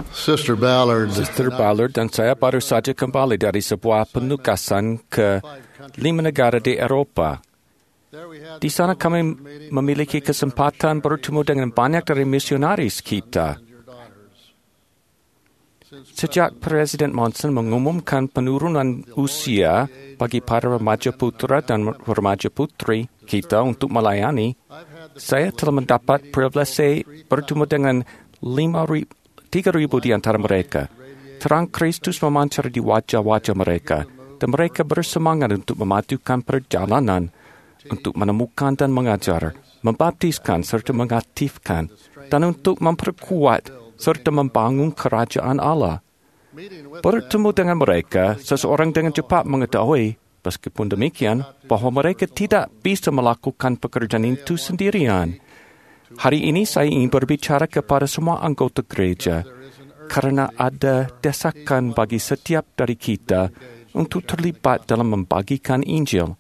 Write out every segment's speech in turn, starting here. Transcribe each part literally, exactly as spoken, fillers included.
Sister Ballard, Sister Ballard dan saya baru saja kembali dari sebuah penugasan ke lima negara di Eropa. Di sana kami memiliki kesempatan bertemu dengan banyak dari misionaris kita. Sejak Presiden Monson mengumumkan penurunan usia bagi para remaja putra dan remaja putri kita untuk melayani, saya telah mendapat privilege bertemu dengan tiga ribu di antara mereka. Terang Kristus memancar di wajah-wajah mereka, dan mereka bersemangat untuk memajukan perjalanan, untuk menemukan dan mengajar, membaptiskan serta mengaktifkan, dan untuk memperkuat serta membangun kerajaan Allah. Bertemu dengan mereka, seseorang dengan cepat mengetahui, meskipun demikian, bahwa mereka tidak bisa melakukan pekerjaan itu sendirian. Hari ini saya ingin berbicara kepada semua anggota gereja, karena ada desakan bagi setiap dari kita untuk terlibat dalam membagikan Injil.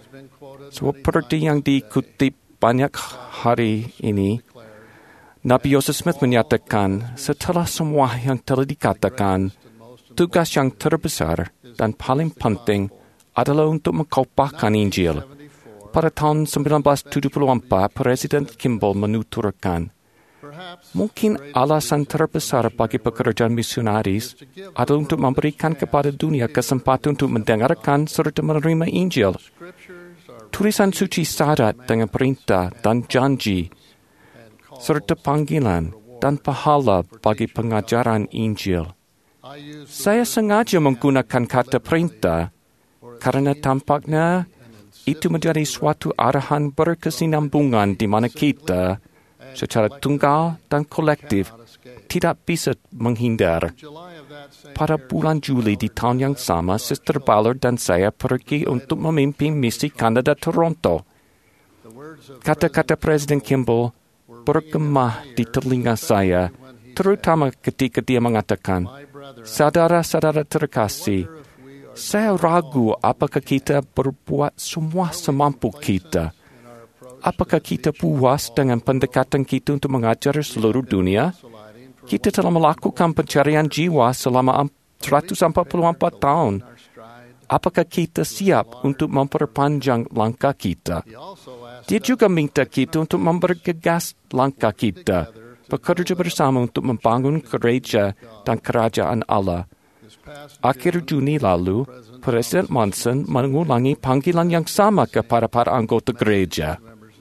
Seperti yang dikutip banyak hari ini, Nabi Joseph Smith menyatakan, setelah semua yang telah dikatakan, tugas yang terbesar dan paling penting adalah untuk mengkopahkan Injil. Pada tahun sembilan belas tujuh puluh empat, Presiden Kimball menuturkan, mungkin alasan terbesar bagi pekerjaan misionaris adalah untuk memberikan kepada dunia kesempatan untuk mendengarkan serta menerima Injil. Tulisan suci syarat dengan perintah dan janji, serta panggilan dan pahala bagi pengajaran Injil. Saya sengaja menggunakan kata perintah karena tampaknya itu menjadi suatu arahan berkesinambungan di mana kita, secara tunggal dan kolektif, tidak bisa menghindar. Pada bulan Juli di tahun yang sama, Sister Ballard dan saya pergi untuk memimpin misi Kanada Toronto. Kata-kata Presiden Kimball bergema di telinga saya, terutama ketika dia mengatakan, saudara-saudara terkasih, saya ragu apakah kita berbuat semua semampu kita. Apakah kita puas dengan pendekatan kita untuk mengajar seluruh dunia? Kita telah melakukan pencarian jiwa selama seratus empat puluh empat tahun. Apakah kita siap untuk memperpanjang langkah kita? Dia juga minta kita untuk mempergegas langkah kita, bekerja bersama untuk membangun gereja dan kerajaan Allah. Akhir Juni lalu, Presiden Monson mengulangi panggilan yang sama kepada para anggota gereja.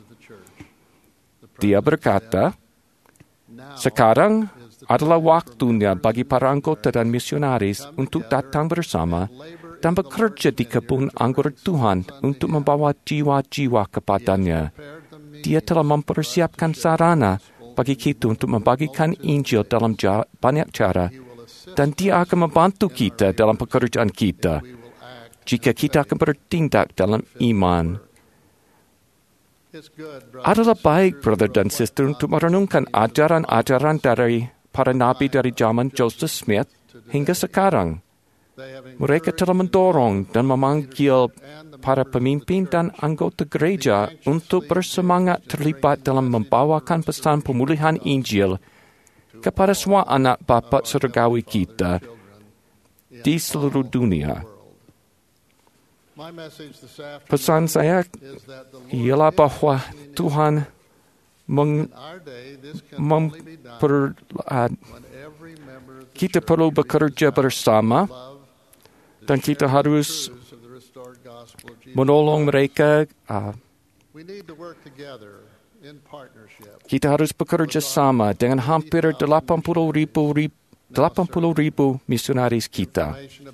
Dia berkata, sekarang adalah waktunya bagi para anggota dan misionaris untuk datang bersama dan bekerja di kebun anggur Tuhan untuk membawa jiwa-jiwa kepadanya. Dia telah mempersiapkan sarana bagi kita untuk membagikan Injil dalam banyak cara, dan dia akan membantu kita dalam pekerjaan kita jika kita akan bertindak dalam iman. Adalah baik, brother dan sister, untuk merenungkan ajaran-ajaran dari para nabi dari zaman Joseph Smith hingga sekarang. Mereka telah mendorong dan memanggil para pemimpin dan anggota gereja untuk bersemangat terlibat dalam membawakan pesan pemulihan Injil kepada semua anak bapa surgawi kita di seluruh dunia. Pesan saya ialah bahwa Tuhan meng, memper, uh, kita perlu bekerja bersama dan kita harus menolong mereka. Uh, kita harus bekerja sama dengan hampir delapan puluh ribu misionaris kita.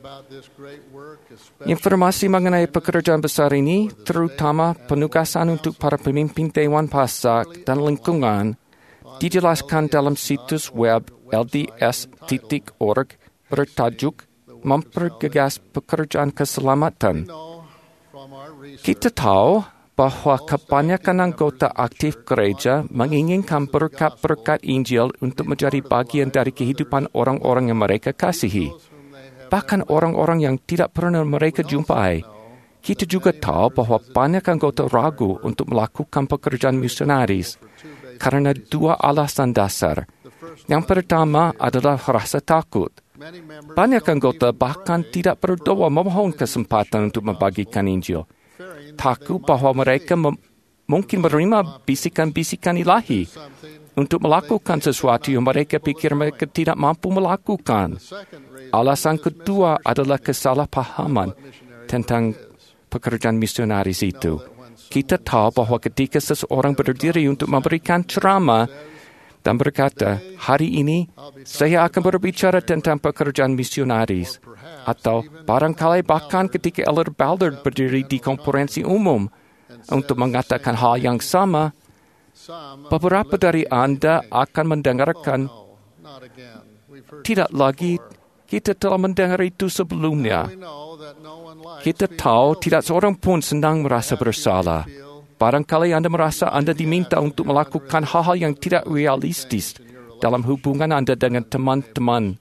Informasi mengenai pekerjaan besar ini, terutama penugasan untuk para pemimpin Dewan Pasak dan lingkungan, dijelaskan dalam situs web L D S titik org bertajuk Mempergegas Pekerjaan Keselamatan. Kita tahu bahwa kebanyakan anggota aktif gereja menginginkan berkat-berkat Injil untuk menjadi bagian dari kehidupan orang-orang yang mereka kasihi, bahkan orang-orang yang tidak pernah mereka jumpai. Kita juga tahu bahwa banyak anggota ragu untuk melakukan pekerjaan misionaris karena dua alasan dasar. Yang pertama adalah rasa takut. Banyak anggota bahkan tidak berdoa memohon kesempatan untuk membagikan Injil. Takut bahawa mereka mem- mungkin menerima bisikan-bisikan ilahi untuk melakukan sesuatu yang mereka pikir mereka tidak mampu melakukan. Alasan kedua adalah kesalahpahaman tentang pekerjaan misionaris itu. Kita tahu bahawa ketika seseorang berdiri untuk memberikan ceramah dan berkata, hari ini saya akan berbicara tentang pekerjaan misionaris, atau barangkali bahkan ketika Elder Ballard berdiri di konferensi umum untuk mengatakan hal yang sama, beberapa dari Anda akan mendengarkan, tidak lagi kita telah mendengar itu sebelumnya. Kita tahu tidak seorang pun senang merasa bersalah. Barangkali Anda merasa Anda diminta untuk melakukan hal-hal yang tidak realistis dalam hubungan Anda dengan teman-teman.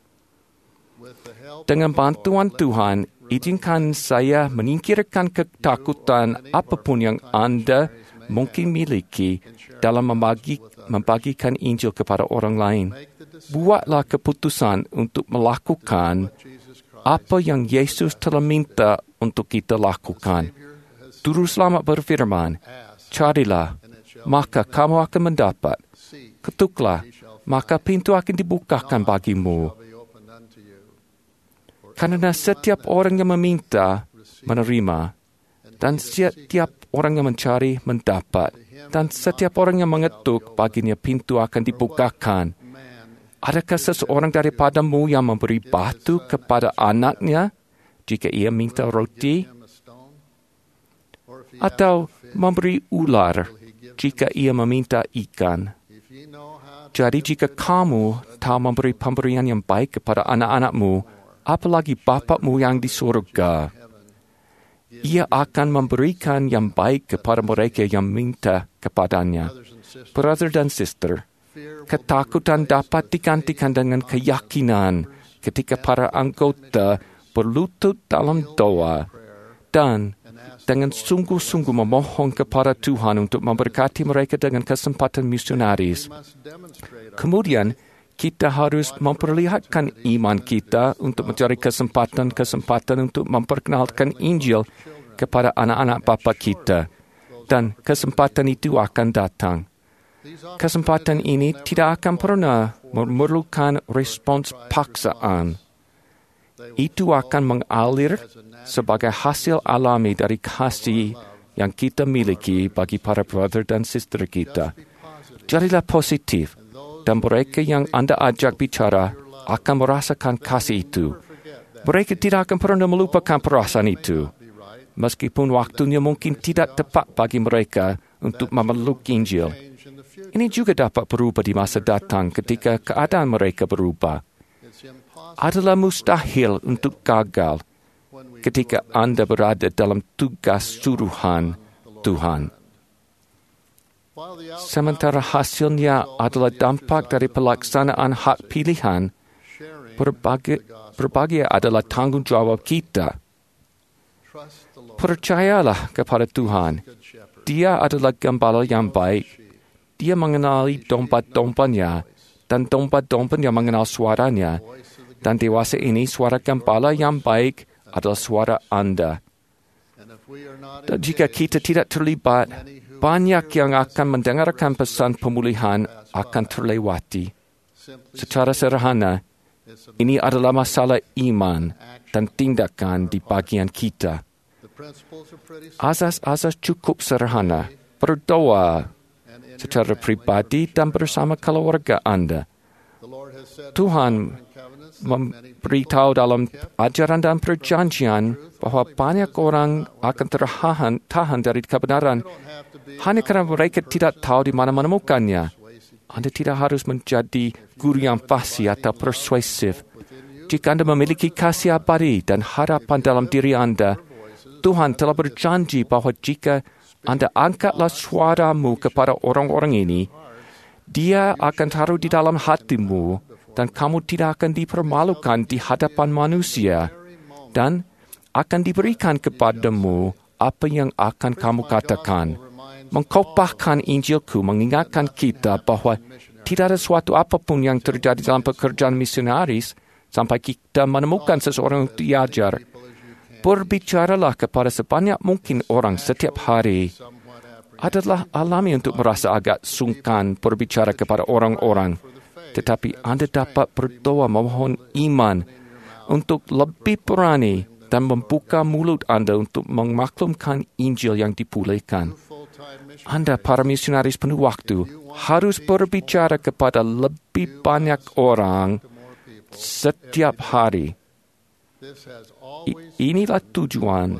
Dengan bantuan Tuhan, izinkan saya menyingkirkan ketakutan apapun yang Anda mungkin miliki dalam membagi, membagikan Injil kepada orang lain. Buatlah keputusan untuk melakukan apa yang Yesus telah minta untuk kita lakukan. Juru Selamat berfirman, carilah, maka kamu akan mendapat. Ketuklah, maka pintu akan dibukakan bagimu. Karena setiap orang yang meminta, menerima. Dan setiap orang yang mencari, mendapat. Dan setiap orang yang mengetuk, baginya pintu akan dibukakan. Adakah seseorang daripadamu yang memberi batu kepada anaknya jika ia minta roti? Atau memberi ular jika ia meminta ikan? Jadi jika kamu tahu memberi pemberian yang baik kepada anak-anakmu, apalagi Bapakmu yang di surga, Ia akan memberikan yang baik kepada mereka yang minta kepadanya. Brother dan sister, ketakutan dapat digantikan dengan keyakinan ketika para anggota berlutut dalam doa dan dengan sungguh-sungguh memohon kepada Tuhan untuk memberkati mereka dengan kesempatan misionaris. Kemudian, kita harus memperlihatkan iman kita untuk mencari kesempatan-kesempatan untuk memperkenalkan Injil kepada anak-anak bapa kita. Dan kesempatan itu akan datang. Kesempatan ini tidak akan pernah memerlukan respons paksaan. Itu akan mengalir sebagai hasil alami dari kasih yang kita miliki bagi para brother dan sister kita. Jadilah positif, dan mereka yang Anda ajak bicara akan merasakan kasih itu. Mereka tidak akan pernah melupakan perasaan itu, meskipun waktunya mungkin tidak tepat bagi mereka untuk memeluk Injil. Ini juga dapat berubah di masa datang ketika keadaan mereka berubah. Adalah mustahil untuk gagal ketika Anda berada dalam tugas suruhan Tuhan. Sementara hasilnya adalah dampak dari pelaksanaan hak pilihan, berbagai, berbagai adalah tanggungjawab kita. Percayalah kepada Tuhan. Dia adalah gembala yang baik. Dia mengenali domba-dombanya, dan domba-dombanya mengenal suaranya. Dan dewasa ini suara gembala yang baik adalah suara Anda. Dan jika kita tidak terlibat, banyak yang akan mendengarkan pesan pemulihan akan terlewati. Secara sederhana, ini adalah masalah iman dan tindakan di bagian kita. Asas-asas cukup sederhana. Berdoa secara pribadi dan bersama keluarga Anda. Tuhan memberitahu dalam ajaran dan perjanjian bahwa banyak orang akan tertahan tahan dari kebenaran hanya kerana mereka tidak tahu di mana menemukannya. Anda tidak harus menjadi guru yang fasih atau persuasif. Jika Anda memiliki kasih abadi dan harapan dalam diri Anda, Tuhan telah berjanji bahwa jika Anda angkatlah suaramu kepada orang-orang ini, Dia akan taruh di dalam hatimu dan kamu tidak akan dipermalukan di hadapan manusia dan akan diberikan kepadamu apa yang akan kamu katakan. Mengkopahkan Injilku mengingatkan kita bahwa tidak ada suatu apapun yang terjadi dalam pekerjaan misionaris sampai kita menemukan seseorang untuk diajar. Berbicaralah kepada sebanyak mungkin orang setiap hari. Adalah alami untuk merasa agak sungkan berbicara kepada orang-orang. Tetapi Anda dapat berdoa memohon iman untuk lebih berani dan membuka mulut Anda untuk memaklumkan Injil yang dipulihkan. Anda, para misionaris penuh waktu, harus berbicara kepada lebih banyak orang setiap hari. I- inilah tujuan,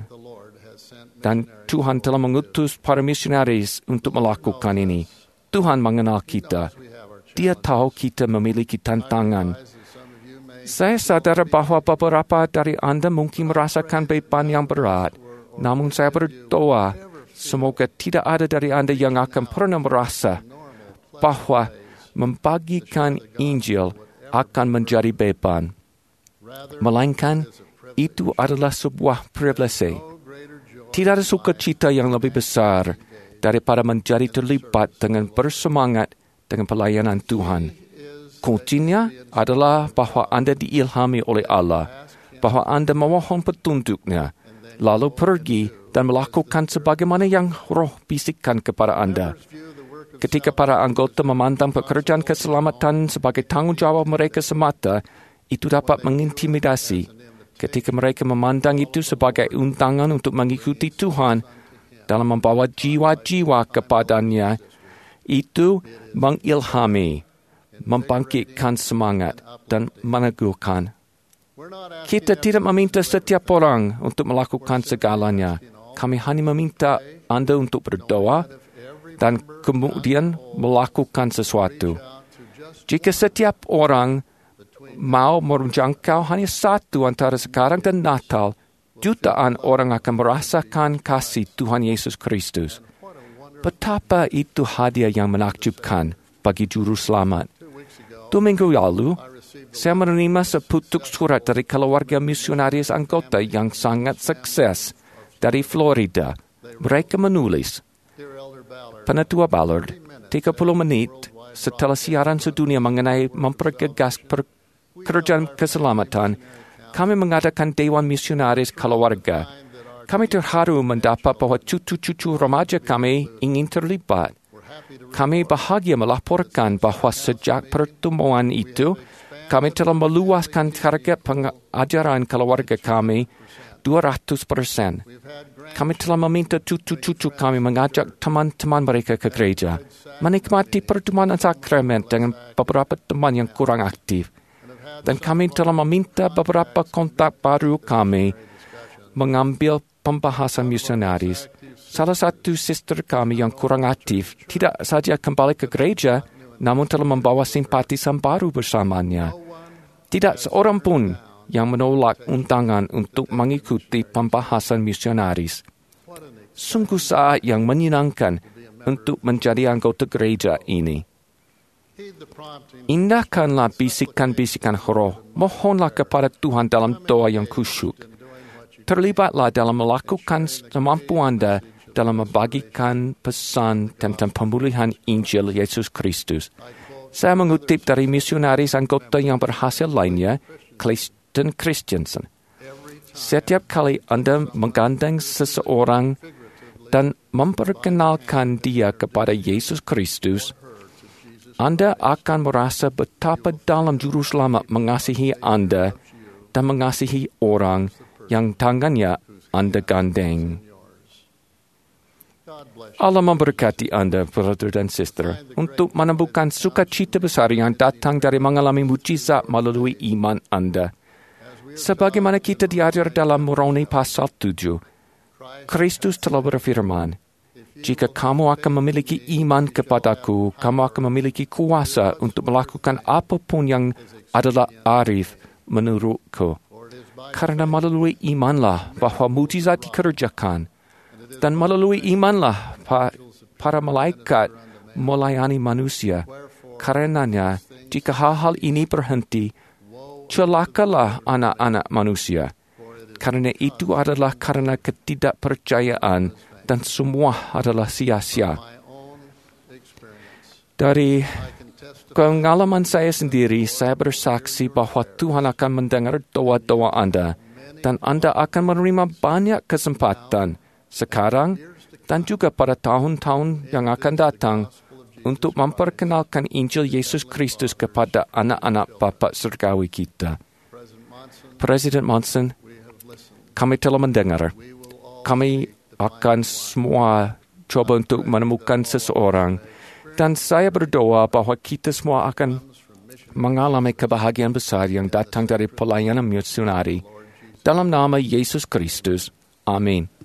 dan Tuhan telah mengutus para misionaris untuk melakukan ini. Tuhan mengenal kita. Dia tahu kita memiliki tantangan. Saya sadar bahwa beberapa dari Anda mungkin merasakan beban yang berat, namun saya berdoa semoga tidak ada dari Anda yang akan pernah merasa bahwa membagikan Injil akan menjadi beban. Melainkan, itu adalah sebuah privilege. Tidak ada sukacita yang lebih besar daripada menjadi terlibat dengan bersemangat dengan pelayanan Tuhan. Kuncinya adalah bahwa Anda diilhami oleh Allah, bahwa Anda memohon petunjuknya, lalu pergi dan melakukan sebagaimana yang roh bisikkan kepada Anda. Ketika para anggota memandang pekerjaan keselamatan sebagai tanggungjawab mereka semata, itu dapat mengintimidasi. Ketika mereka memandang itu sebagai undangan untuk mengikuti Tuhan dalam membawa jiwa-jiwa kepadanya, itu mengilhami, membangkitkan semangat dan meneguhkan. Kita tidak meminta setiap orang untuk melakukan segalanya. Kami hanya meminta Anda untuk berdoa dan kemudian melakukan sesuatu. Jika setiap orang mau menjangkau hanya satu antara sekarang dan Natal, jutaan orang akan merasakan kasih Tuhan Yesus Kristus. Betapa itu hadiah yang menakjubkan bagi juru selamat. Dua minggu lalu, saya menerima seputuk surat dari keluarga misionaris anggota yang sangat sukses dari Florida. Mereka menulis, Penatua Ballard, tiga puluh menit setelah siaran sedunia mengenai mempergegas pekerjaan keselamatan, kami mengadakan Dewan Misionaris Keluarga. Kami terharu mendapat bahwa cucu-cucu remaja kami ingin terlibat. Kami bahagia melaporkan bahwa sejak pertemuan itu, kami telah meluaskan target pengajaran keluarga kami dua ratus persen. Kami telah meminta cucu-cucu kami mengajak teman-teman mereka ke gereja, menikmati pertemuan sakramen dengan beberapa teman yang kurang aktif. Dan kami telah meminta beberapa kontak baru kami mengambil pembahasan misionaris. Salah satu sister kami yang kurang aktif tidak saja kembali ke gereja, namun telah membawa simpatisan baru bersamanya. Tidak seorang pun yang menolak undangan untuk mengikuti pembahasan misionaris. Sungguh saat yang menyenangkan untuk menjadi anggota gereja ini. Indahkanlah bisikan-bisikan roh. Mohonlah kepada Tuhan dalam doa yang khusyuk. Terlibatlah dalam melakukan semampu Anda dalam membagikan pesan tentang pemulihan Injil Yesus Kristus. Saya mengutip dari misionaris anggota yang berhasil lainnya, Clayton Christensen. Setiap kali Anda menggandeng seseorang dan memperkenalkan dia kepada Yesus Kristus, Anda akan merasa betapa dalam Juru Selamat mengasihi Anda dan mengasihi orang yang tangannya Anda gandeng. Allah memberkati Anda, brother dan sister, untuk menemukan sukacita besar yang datang dari mengalami mujizat melalui iman Anda. Sebagaimana kita diajar dalam Moroni pasal tujuh, Kristus telah berfirman, jika kamu akan memiliki iman kepadaku, kamu akan memiliki kuasa untuk melakukan apapun yang adalah arif menurutku. Karena melalui imanlah bahwa mujizat dikerjakan, dan melalui imanlah para malaikat melayani manusia. Karenanya, jika hal-hal ini berhenti, celakalah anak-anak manusia. Karena itu adalah karena ketidakpercayaan dan semua adalah sia-sia. my own experience, Dari I can testify pengalaman saya sendiri, saya bersaksi bahwa Tuhan akan mendengar doa-doa Anda dan Anda akan menerima banyak kesempatan sekarang dan juga pada tahun-tahun yang akan datang untuk memperkenalkan Injil Yesus Kristus kepada anak-anak Bapa Surgawi kita. President Monson, Presiden Monson, we have listened. kami telah mendengar. We will all Kami akan semua coba untuk menemukan seseorang dan saya berdoa bahwa kita semua akan mengalami kebahagiaan besar yang datang dari pelayanan misionari. Dalam nama Yesus Kristus. Amin.